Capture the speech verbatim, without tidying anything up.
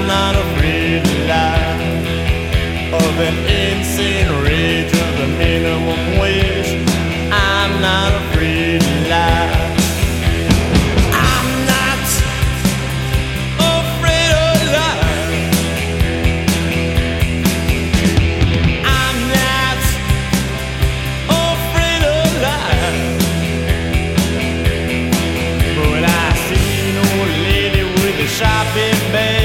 not afraid to lie of an insane rage of the minimum wage. I'm not afraid to lie. I'm not afraid of lie. I'm not afraid of lie. But I see an old lady with a shopping bag.